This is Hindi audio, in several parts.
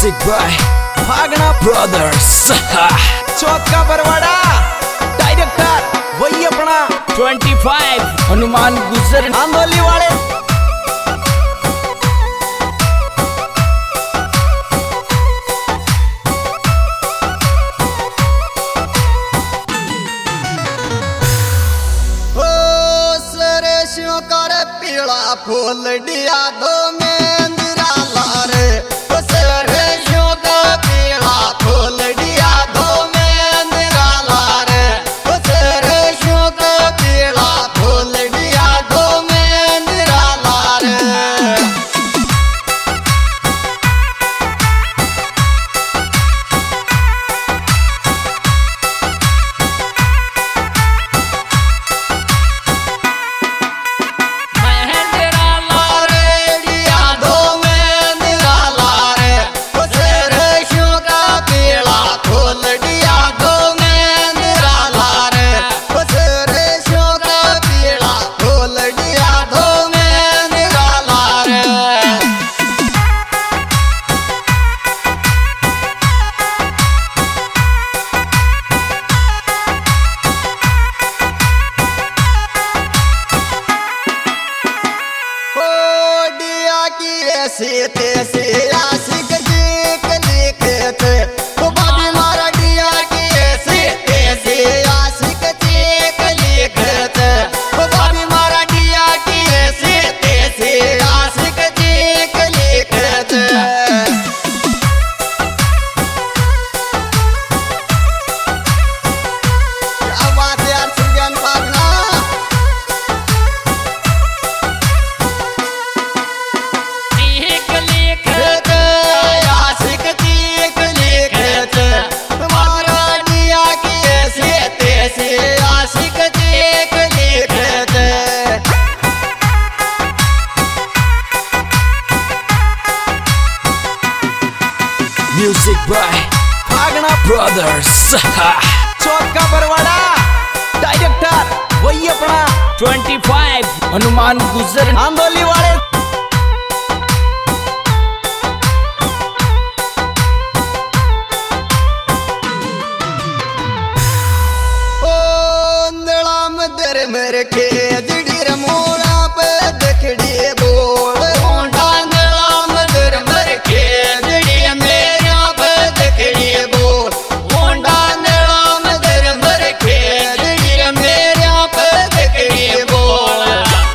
म्यूजिक बाय भागना ब्रदर्स। चौथा बरवाड़ा डायरेक्टर वही अपना 25 हनुमान गुजर आंदोली वाले। पीला फूल दिया दो मेंदरा लारे सरसों का पीला फूल दिया दो मेंदरा लारे सरसों का पीला फूल दिया दो मेंदरा लारे। ऐसे तैसे आशिक देख लिखते तो बाबी मारा दिया कि ऐसे तैसे आशिक देख लिखते तो बाबी मारा दिया कि ऐसे तैसे आशिक देख लिखते। आवाज यार सुजन भागना म्यूजिक बाय भागना ब्रदर्स। चौथा बरवाड़ा डायरेक्टर वही अपना 25 हनुमान गुजर आंदोली वाले। मेरे के जड़ीर मोड़ा पे दखड़ी बोल डांगलाम दर मेरे के जड़ी मेरा पे दखड़ी बोल डांगलाम दर मेरे के जड़ी मेरा पे दखड़ी बोल।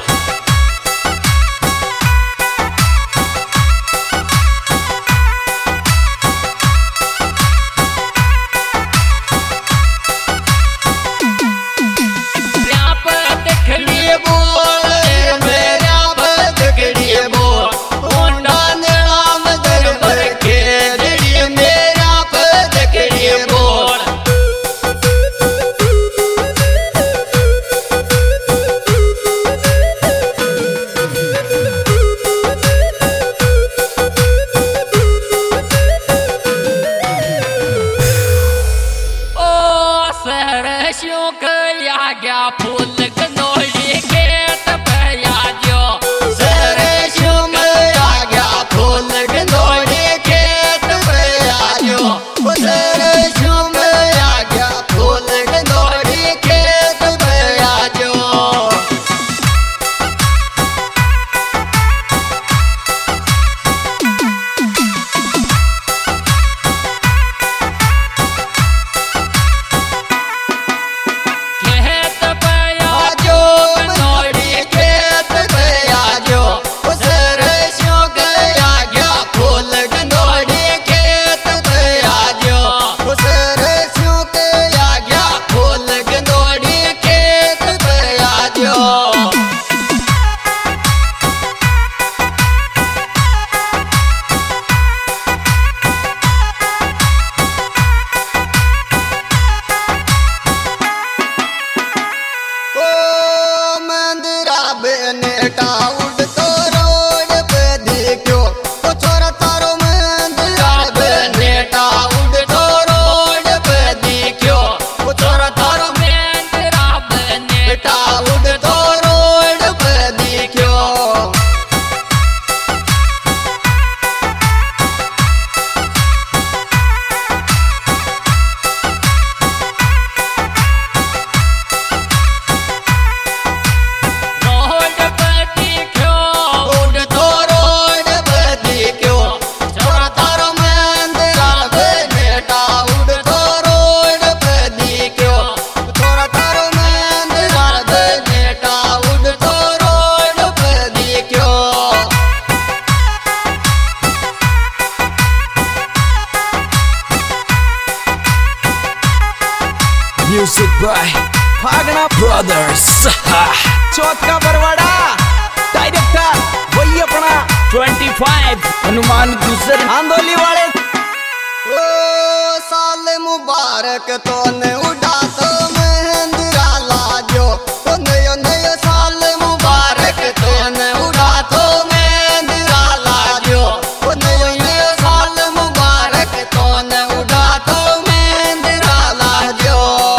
फूल गनोली खेत पे आजो सरसों में आ गया फूल गनोली खेत पे आजो सरसों में आ गया फूल गनोली खेत पे आजो। चौथ का बरवाड़ा डायरेक्टर वही अपना 25 हनुमान गुजर आंदोली वाले। ओ साल मुबारक तो ने उड़ा तो मेहंदिरा लाजो, तो नयो नयो साल मुबारक तो ने उड़ा तो मेहंदिरा लाजो, तो नयो नयो साल मुबारक तो ने उड़ा तो मेहंदिरा लाजो।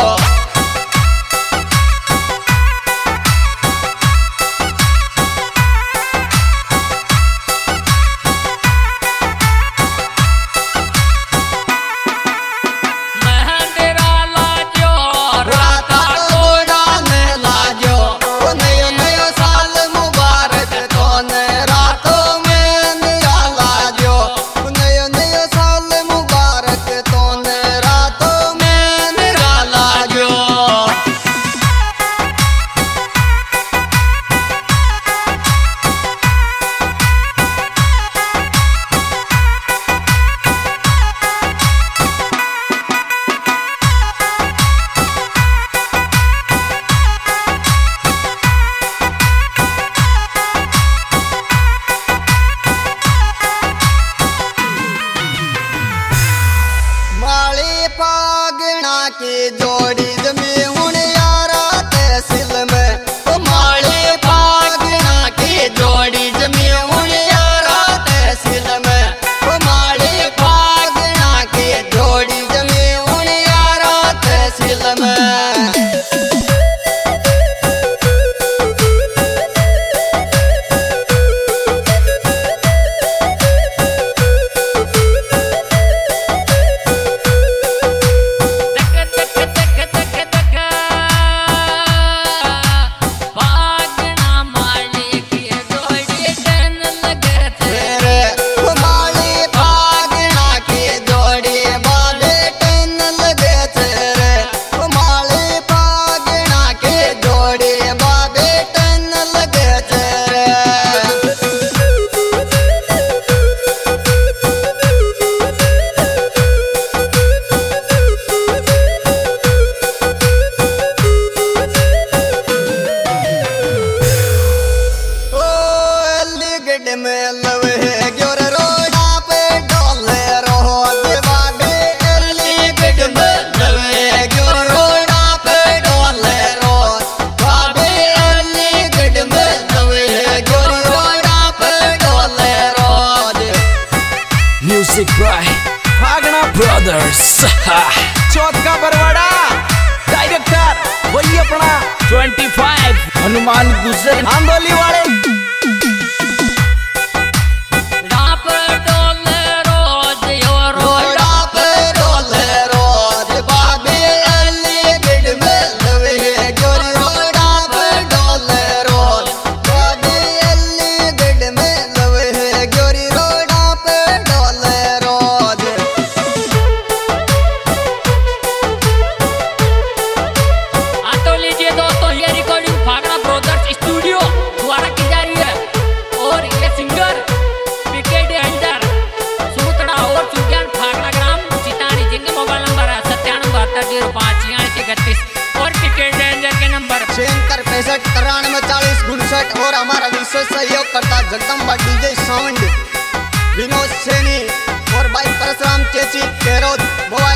पागना की जोड़ी जमी हुण यारा तहसील में, ओ माले पागना की जोड़ी जमी हुण यारा तहसील में, ओ माले पागना की जोड़ी जमी हुण यारा तहसील में। म्यूजिक बाय भागना ब्रदर्स चौथ का बरवाड़ा डायरेक्टर वही अपना 25 हनुमान गुजर आंदोली वाले। शंकर 65 और हमारा विशेष सहयोग करता जगदम्बा डीजे साउंड, विनोद सैनी और भाई परशुराम चेची केरोद।